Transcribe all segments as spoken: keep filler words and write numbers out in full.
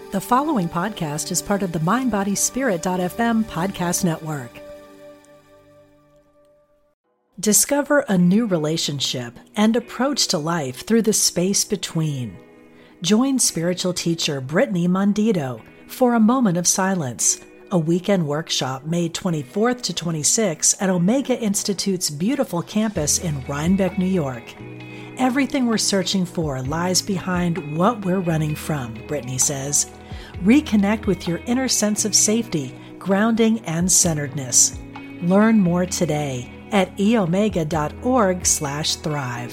The following podcast is part of the mind body spirit dot f m podcast network. Discover a new relationship and approach to life through the space between. Join spiritual teacher Brittany Mondito for a moment of silence, a weekend workshop May twenty-fourth to twenty-sixth at Omega Institute's beautiful campus in Rhinebeck, New York. Everything we're searching for lies behind what we're running from, Brittany says. Reconnect with your inner sense of safety, grounding, and centeredness. Learn more today at eomega.org slash thrive.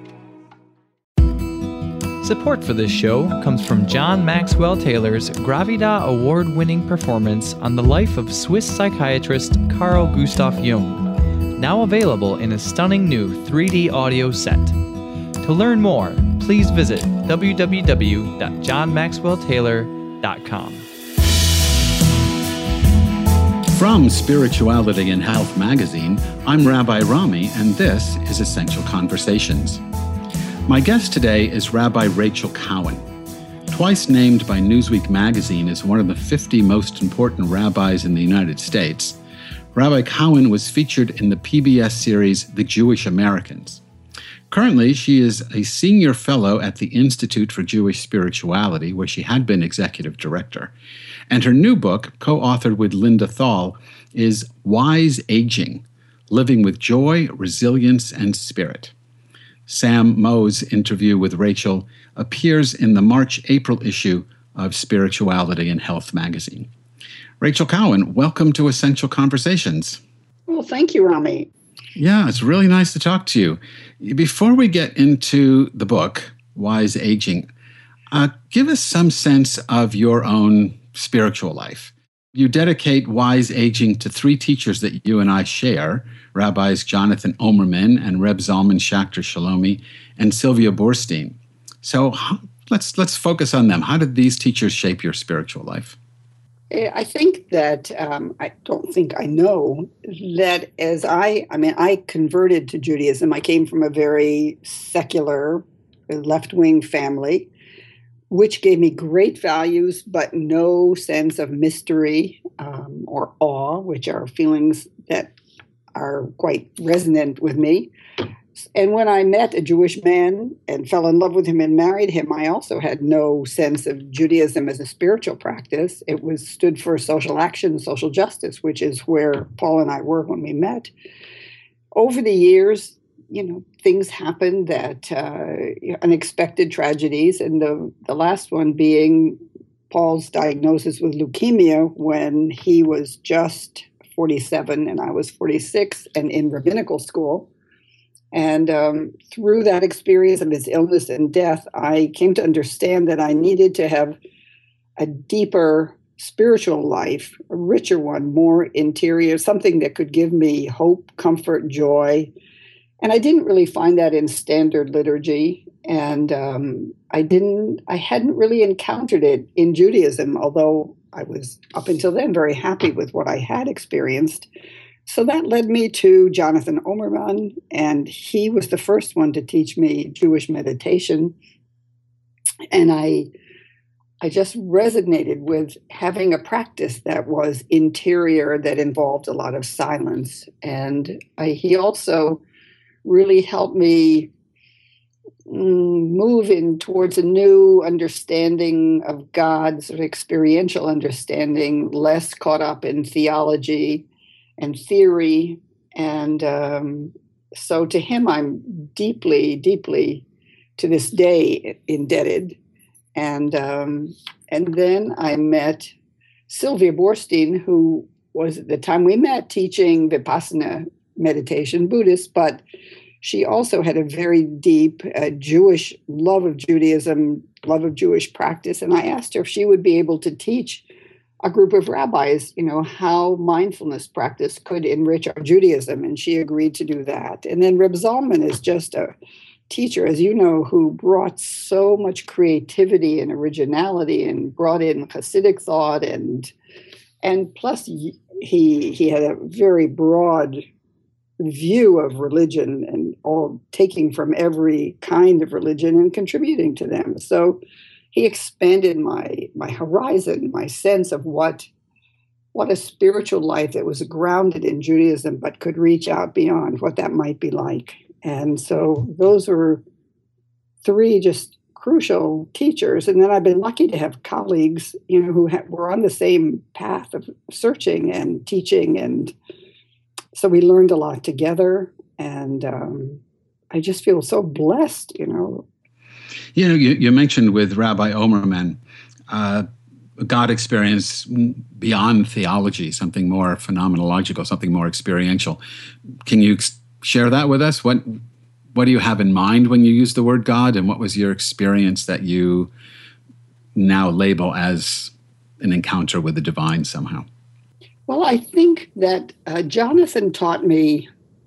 Support for this show comes from John Maxwell Taylor's Gravida Award-winning performance on the life of Swiss psychiatrist Carl Gustav Jung, now available in a stunning new three D audio set. To learn more, please visit w w w dot john maxwell taylor dot com. From Spirituality and Health magazine, I'm Rabbi Rami, and this is Essential Conversations. My guest today is Rabbi Rachel Cowan. Twice named by Newsweek magazine as one of the fifty most important rabbis in the United States, Rabbi Cowan was featured in the P B S series The Jewish Americans. Currently, she is a senior fellow at the Institute for Jewish Spirituality, where she had been executive director. And her new book, co-authored with Linda Thal, is Wise Aging, Living with Joy, Resilience, and Spirit. Sam Moe's interview with Rachel appears in the March-April issue of Spirituality and Health magazine. Rachel Cowan, welcome to Essential Conversations. Well, thank you, Rami. Yeah, it's really nice to talk to you. Before we get into the book, Wise Aging, uh, give us some sense of your own spiritual life. You dedicate Wise Aging to three teachers that you and I share, Rabbis Jonathan Omerman and Reb Zalman Schachter Shalomi and Sylvia Boorstein. So how, let's let's focus on them. How did these teachers shape your spiritual life? I think that, um, I don't think I know, that as I, I mean, I converted to Judaism. I came from a very secular, left-wing family, which gave me great values, but no sense of mystery um, or awe, which are feelings that are quite resonant with me. And when I met a Jewish man and fell in love with him and married him, I also had no sense of Judaism as a spiritual practice. It was stood for social action, social justice, which is where Paul and I were when we met. Over the years, you know, things happened that uh, unexpected tragedies, and the, the last one being Paul's diagnosis with leukemia when he was just forty-seven and I was forty-six and in rabbinical school. And um, through that experience of his illness and death, I came to understand that I needed to have a deeper spiritual life, a richer one, more interior, something that could give me hope, comfort, joy. And I didn't really find that in standard liturgy. And um, I didn't, I hadn't really encountered it in Judaism, although I was up until then very happy with what I had experienced. So that led me to Jonathan Omerman, and he was the first one to teach me Jewish meditation. And I, I just resonated with having a practice that was interior, that involved a lot of silence. And I, he also really helped me move in towards a new understanding of God, sort of experiential understanding, less caught up in theology and theory. And um, so to him, I'm deeply, deeply, to this day, indebted. And um, and then I met Sylvia Boorstein, who was, at the time we met, teaching Vipassana meditation, Buddhist, but she also had a very deep uh, Jewish love of Judaism, love of Jewish practice. And I asked her if she would be able to teach a group of rabbis, you know, how mindfulness practice could enrich our Judaism. And she agreed to do that. And then Reb Zalman is just a teacher, as you know, who brought so much creativity and originality and brought in Hasidic thought. And and plus, he he had a very broad view of religion and all taking from every kind of religion and contributing to them. So he expanded my my horizon, my sense of what what a spiritual life that was grounded in Judaism but could reach out beyond, what that might be like. And so those were three just crucial teachers. And then I've been lucky to have colleagues, you know, who ha- were on the same path of searching and teaching. And so we learned a lot together. And um, I just feel so blessed, you know. You know, you, you mentioned with Rabbi Omerman, uh, God experience beyond theology, something more phenomenological, something more experiential. Can you ex- share that with us? What what do you have in mind when you use the word God, and what was your experience that you now label as an encounter with the divine somehow? Well, I think that uh, Jonathan taught me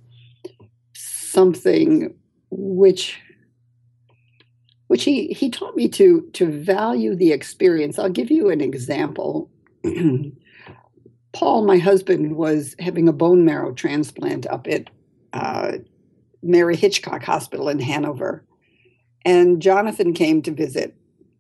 something which which he, he taught me to, to value the experience. I'll give you an example. Paul, my husband, was having a bone marrow transplant up at uh, Mary Hitchcock Hospital in Hanover. And Jonathan came to visit.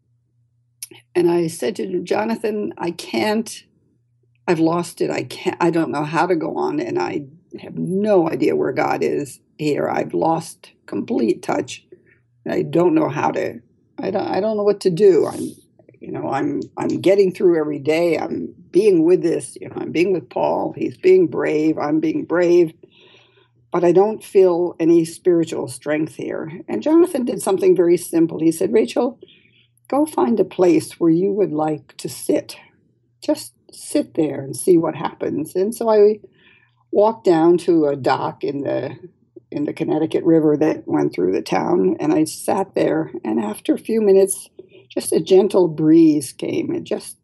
And I said to him, Jonathan, I can't, I've lost it. I can't, I don't know how to go on. And I have no idea where God is here. I've lost complete touch. I don't know how to, I don't, I don't know what to do. I'm, you know, I'm, I'm getting through every day. I'm being with this, you know, I'm being with Paul. He's being brave. I'm being brave, but I don't feel any spiritual strength here. And Jonathan did something very simple. He said, Rachel, go find a place where you would like to sit. Just sit there and see what happens. And so I walked down to a dock in the in the Connecticut River that went through the town. And I sat there, and after a few minutes, just a gentle breeze came. It just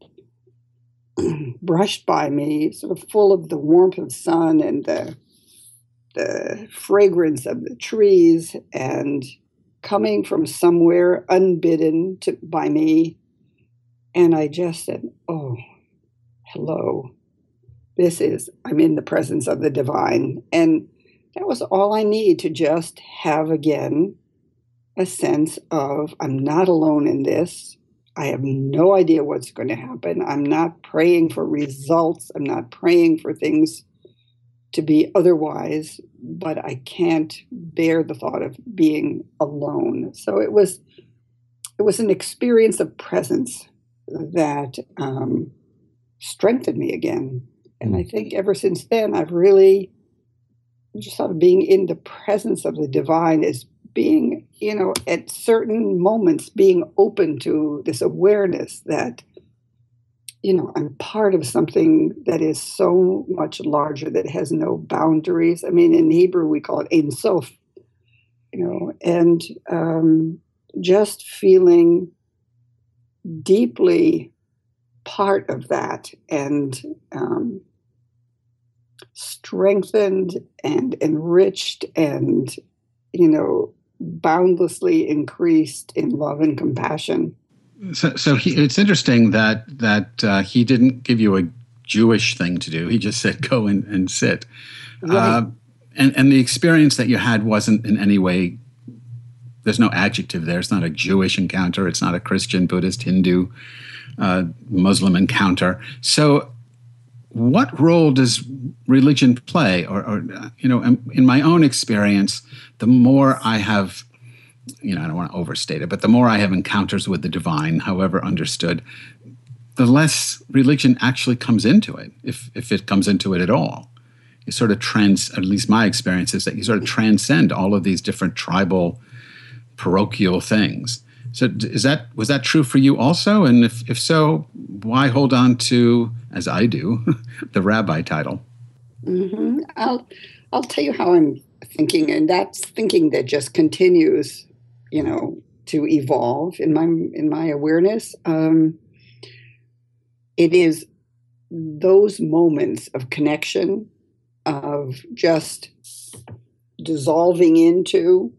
brushed by me, sort of full of the warmth of the sun and the, the fragrance of the trees, and coming from somewhere unbidden to, by me. And I just said, oh, hello. This is, I'm in the presence of the divine. And that was all I need to just have again a sense of I'm not alone in this. I have no idea what's going to happen. I'm not praying for results. I'm not praying for things to be otherwise, but I can't bear the thought of being alone. So it was, it was an experience of presence that um, strengthened me again. And I think ever since then, I've really just sort of being in the presence of the divine is being, you know, at certain moments, being open to this awareness that, you know, I'm part of something that is so much larger, that has no boundaries. I mean, in Hebrew, we call it Ein Sof, you know, and um, just feeling deeply part of that, and um, strengthened and enriched and, you know, boundlessly increased in love and compassion. So, so he, it's interesting that that uh, he didn't give you a Jewish thing to do. He just said, go and, and sit. Right. Uh, and, and the experience that you had wasn't in any way, there's no adjective there. It's not a Jewish encounter. It's not a Christian, Buddhist, Hindu, uh, Muslim encounter. So what role does religion play? Or, or, you know, in my own experience, the more I have, you know, I don't want to overstate it, but the more I have encounters with the divine, however understood, the less religion actually comes into it, if if it comes into it at all. You sort of trans, at least my experience is that you sort of transcend all of these different tribal, parochial things. So is that, was that true for you also? And if, if so, why hold on to, as I do, the rabbi title? Mm-hmm. I'll, I'll tell you how I'm thinking, and that's thinking that just continues, you know, to evolve in my, in my awareness. Um, it is those moments of connection, of just dissolving into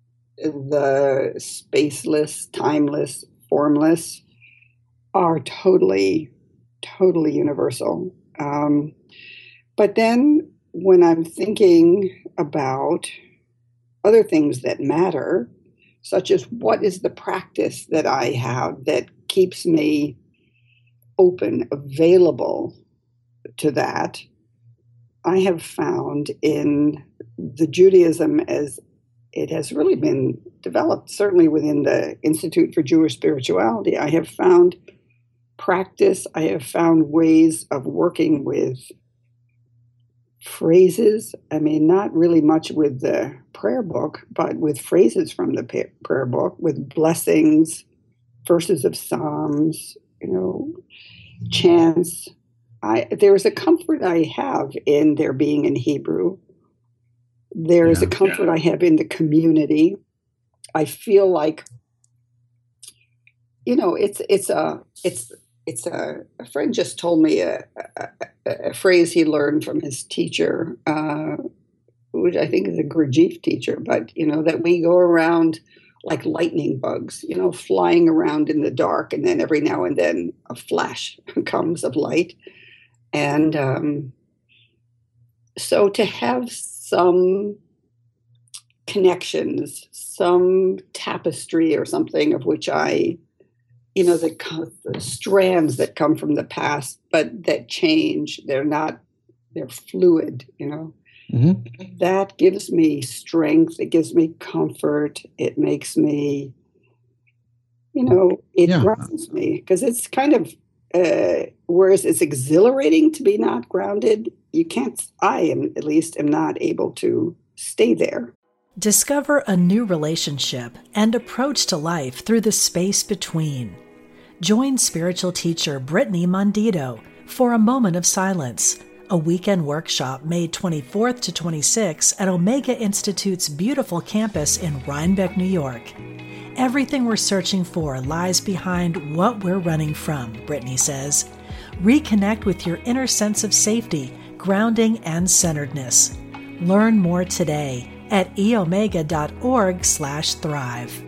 the spaceless, timeless, formless, are totally, totally universal. Um, but then when I'm thinking about other things that matter, such as what is the practice that I have that keeps me open, available to that, I have found in the Judaism as it has really been developed, certainly within the Institute for Jewish Spirituality, I have found practice, I have found ways of working with phrases. I mean, not really much with the prayer book, but with phrases from the prayer book, with blessings, verses of Psalms, you know, chants. I, there's a comfort I have in their being in Hebrew. There is yeah, a comfort yeah. I have in the community. I feel like, you know, it's it's a it's it's a, a friend just told me a, a, a phrase he learned from his teacher, uh, which I think is a Gurdjieff teacher, but you know that we go around like lightning bugs, you know, flying around in the dark, and then every now and then a flash comes of light. And um, so to have some connections, some tapestry or something of which I, you know, the, the strands that come from the past, but that change, they're not, they're fluid, you know. Mm-hmm. That gives me strength. It gives me comfort. It makes me, you know, it yeah. grounds me because it's kind of, uh, whereas it's exhilarating to be not grounded, you can't, I am at least am not able to stay there. Discover a new relationship and approach to life through the space between. Join spiritual teacher Brittany Mondito for a moment of silence, a weekend workshop May twenty-fourth to twenty-sixth at Omega Institute's beautiful campus in Rhinebeck, New York. Everything we're searching for lies behind what we're running from, Brittany says. Reconnect with your inner sense of safety, grounding, and centeredness. Learn more today at eomega.org slash thrive.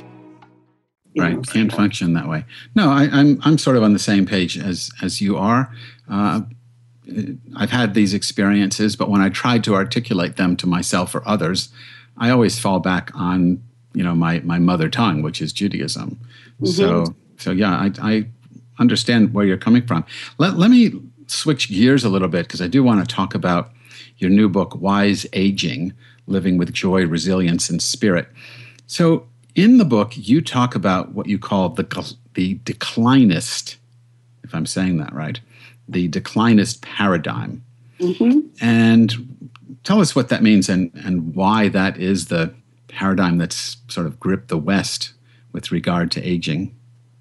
Right, can't function that way. No, I, I'm I'm sort of on the same page as as you are. Uh, I've had these experiences, but when I tried to articulate them to myself or others, I always fall back on, you know, my, my mother tongue, which is Judaism. Mm-hmm. So, so yeah, I, I understand where you're coming from. Let, let me switch gears a little bit because I do want to talk about your new book, Wise Aging, Living with Joy, Resilience, and Spirit. So in the book, you talk about what you call the, the declinist, if I'm saying that right, the declinist paradigm. Mm-hmm. And tell us what that means and, and why that is the paradigm that's sort of gripped the West with regard to aging.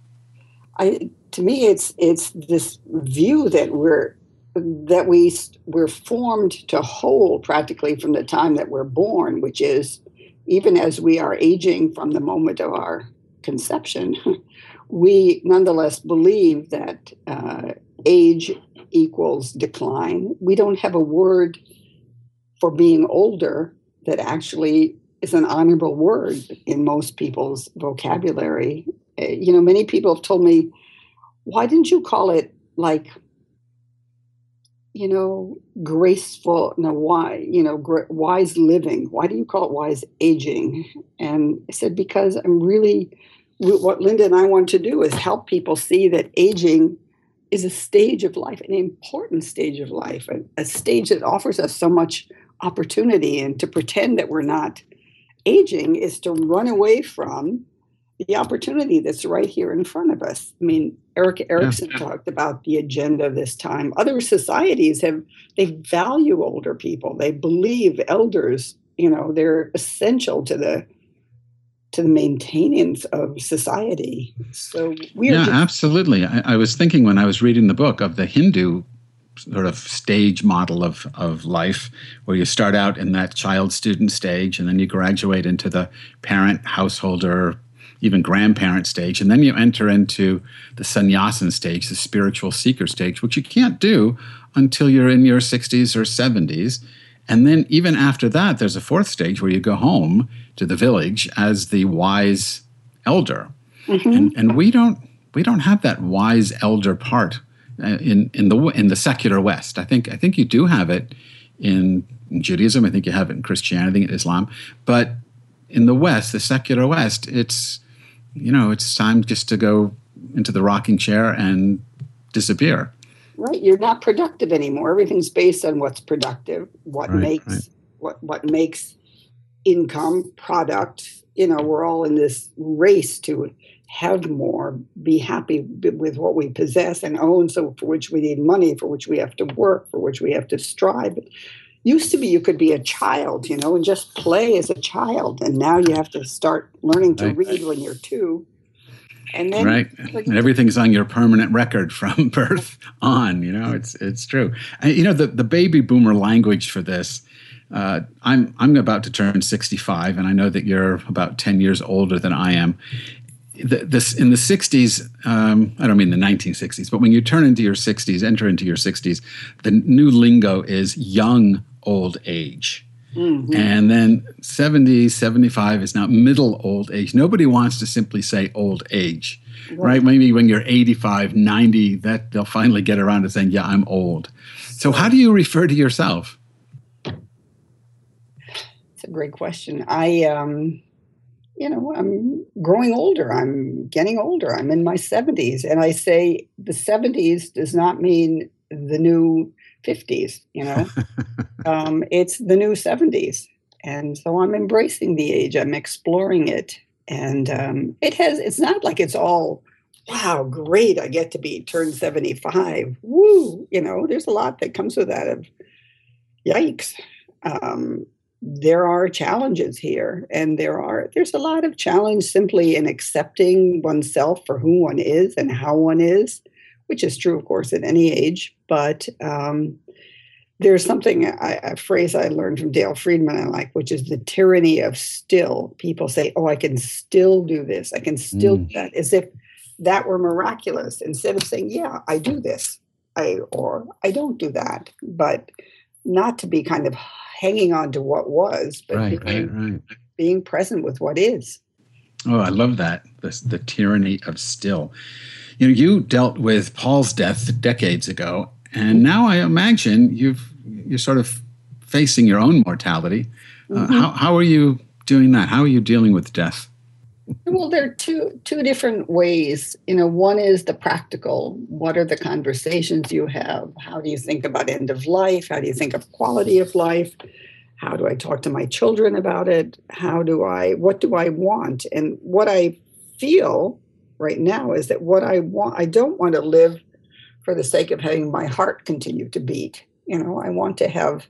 I, to me, it's it's this view that we're that we we're formed to hold practically from the time that we're born, which is even as we are aging from the moment of our conception, we nonetheless believe that uh, age equals decline. We don't have a word for being older that actually is an honorable word in most people's vocabulary. Uh, you know, many people have told me, why didn't you call it like, you know, graceful, no, why, you know, gr- wise living? Why do you call it wise aging? And I said, because I'm really, what Linda and I want to do is help people see that aging is a stage of life, an important stage of life, a, a stage that offers us so much opportunity. And to pretend that we're not aging is to run away from the opportunity that's right here in front of us. I mean, Eric Erickson yeah. talked about the agenda of this time. Other societies have, they value older people. They believe elders, you know, they're essential to the to the maintenance of society. So we are Yeah, just- absolutely. I, I was thinking when I was reading the book of the Hindu sort of stage model of, of life, where you start out in that child student stage and then you graduate into the parent, householder, even grandparent stage, and then you enter into the sannyasin stage, the spiritual seeker stage, which you can't do until you're in your sixties or seventies. And then even after that, there's a fourth stage where you go home to the village as the wise elder. Mm-hmm. And, and we don't we don't have that wise elder part uh, in in the in the secular West. I think I think you do have it in, in Judaism. I think you have it in Christianity and Islam. But in the West, the secular West, it's you know it's time just to go into the rocking chair and disappear. Right. You're not productive anymore. Everything's based on what's productive, what Right, makes right. what what makes income, product. You know, we're all in this race to have more, be happy b- with what we possess and own, so for which we need money, for which we have to work, for which we have to strive. Used to be you could be a child, you know, and just play as a child. And now you have to start learning to Right. read when you're two. And then Right. And everything's on your permanent record from birth on, you know, it's it's true. And, you know, the, the baby boomer language for this, uh, I'm I'm about to turn sixty-five, and I know that you're about ten years older than I am. The, this in the sixties, um, I don't mean the nineteen sixties, but when you turn into your sixties, enter into your sixties, the new lingo is young old age. Mhm. And then seventy, seventy-five is now middle old age. Nobody wants to simply say old age, right? Maybe when you're eighty-five, ninety, that they'll finally get around to saying, yeah, I'm old. So how do you refer to yourself? It's a great question. I, um, you know, I'm growing older. I'm getting older. I'm in my seventies. And I say the seventies does not mean the new fifties, you know. um, it's the new seventies. And so I'm embracing the age. I'm exploring it. And um, it has, it's not like it's all, wow, great, I get to be turned seventy-five. Woo! You know, there's a lot that comes with that of, yikes. Um, there are challenges here, and there are there's a lot of challenge simply in accepting oneself for who one is and how one is, which is true, of course, at any age. But um, there's something, I, a phrase I learned from Dale Friedman I like, which is the tyranny of still. People say, oh, I can still do this. I can still Mm. do that, as if that were miraculous, instead of saying, yeah, I do this, I or I don't do that. But not to be kind of hanging on to what was, but Right, being, right, right. being present with what is. Oh, I love that. This, the tyranny of still. You know, you dealt with Paul's death decades ago, and now I imagine you've you're sort of facing your own mortality. Uh, Mhm. how how are you doing that? How are you dealing with death? Well, there are two two different ways. You know, one is the practical. What are the conversations you have? How do you think about end of life? How do you think of quality of life? How do I talk to my children about it? How do I, what do I want? And what I feel right now is that what I want, I don't want to live for the sake of having my heart continue to beat. You know, I want to have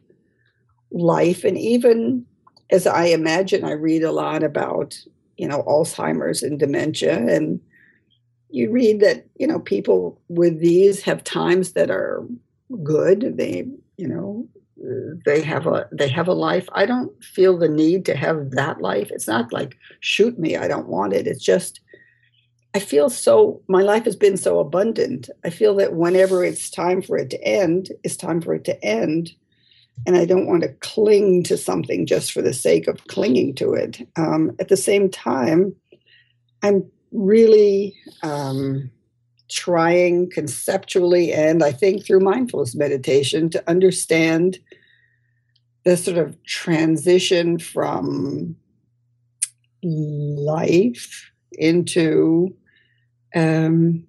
life. And even as I imagine, I read a lot about, you know, Alzheimer's and dementia. And you read that, you know, people with these have times that are good. They, you know, they have a they have a life. I don't feel the need to have that life. It's not like shoot me, I don't want it. It's just I feel so my life has been so abundant. I feel that whenever it's time for it to end, it's time for it to end. And I don't want to cling to something just for the sake of clinging to it. Um, at the same time, I'm really um, trying conceptually, and I think through mindfulness meditation, to understand the sort of transition from life into um,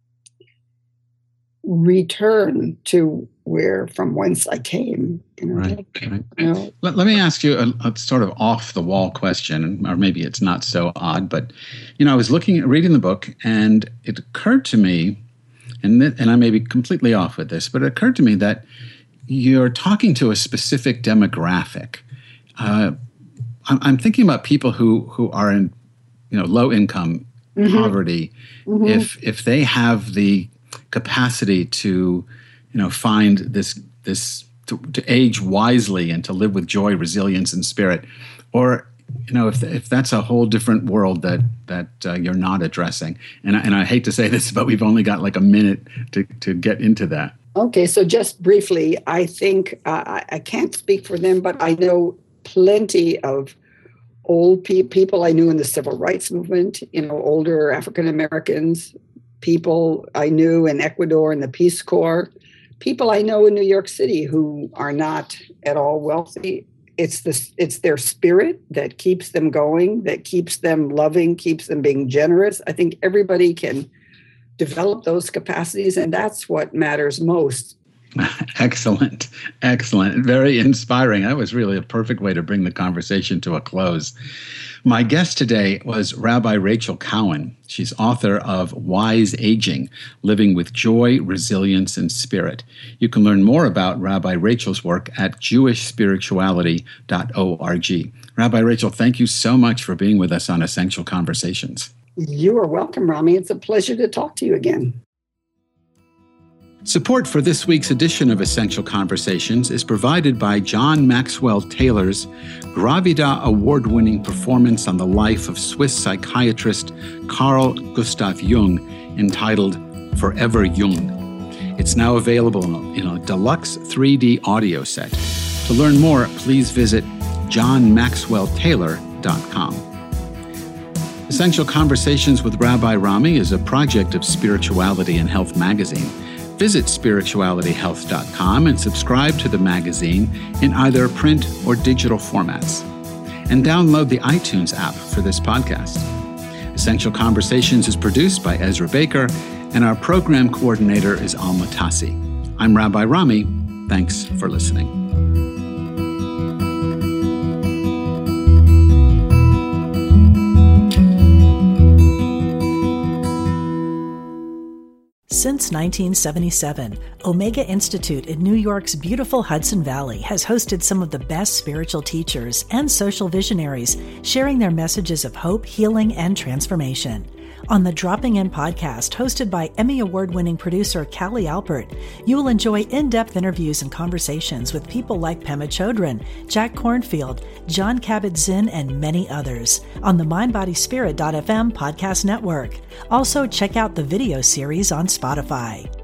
return to where from whence I came. You know, Right, right. you know, Let, let me ask you a, a sort of off the wall question, or maybe it's not so odd, but you know, I was looking at reading the book, and it occurred to me, and th- and I may be completely off with this, but it occurred to me that you're talking to a specific demographic. Uh, I'm, I'm thinking about people who who are in, you know, low income, Mhm. poverty. Mhm. If if they have the capacity to, you know, find this this to, to age wisely and to live with joy, resilience, and spirit, or you know, if if that's a whole different world that that uh, you're not addressing. And I, and I hate to say this, but we've only got like a minute to to get into that. Okay, so just briefly, I think uh, I, I can't speak for them, but I know plenty of old pe- people I knew in the civil rights movement, you know, older African Americans, people I knew in Ecuador in the Peace Corps, people I know in New York City who are not at all wealthy. It's this, it's their spirit that keeps them going, that keeps them loving, keeps them being generous. I think everybody can develop those capacities, and that's what matters most. Excellent. Excellent. Very inspiring. That was really a perfect way to bring the conversation to a close. My guest today was Rabbi Rachel Cowan. She's author of Wise Aging, Living with Joy, Resilience, and Spirit. You can learn more about Rabbi Rachel's work at jewish spirituality dot org. Rabbi Rachel, thank you so much for being with us on Essential Conversations. You are welcome, Rami. It's a pleasure to talk to you again. Support for this week's edition of Essential Conversations is provided by John Maxwell Taylor's Gravida Award-winning performance on the life of Swiss psychiatrist Carl Gustav Jung, entitled Forever Jung. It's now available in a deluxe three D audio set. To learn more, please visit john maxwell taylor dot com. Essential Conversations with Rabbi Rami is a project of Spirituality and Health magazine. Visit spirituality health dot com and subscribe to the magazine in either print or digital formats. And download the iTunes app for this podcast. Essential Conversations is produced by Ezra Baker, and our program coordinator is Alma Tassi. I'm Rabbi Rami. Thanks for listening. Since nineteen seventy-seven, Omega Institute in New York's beautiful Hudson Valley has hosted some of the best spiritual teachers and social visionaries sharing their messages of hope, healing, and transformation. On the Dropping In podcast, hosted by Emmy Award-winning producer Callie Alpert, you will enjoy in-depth interviews and conversations with people like Pema Chodron, Jack Kornfield, John Kabat-Zinn, and many others on the mind body spirit dot f m podcast network. Also, check out the video series on Spotify.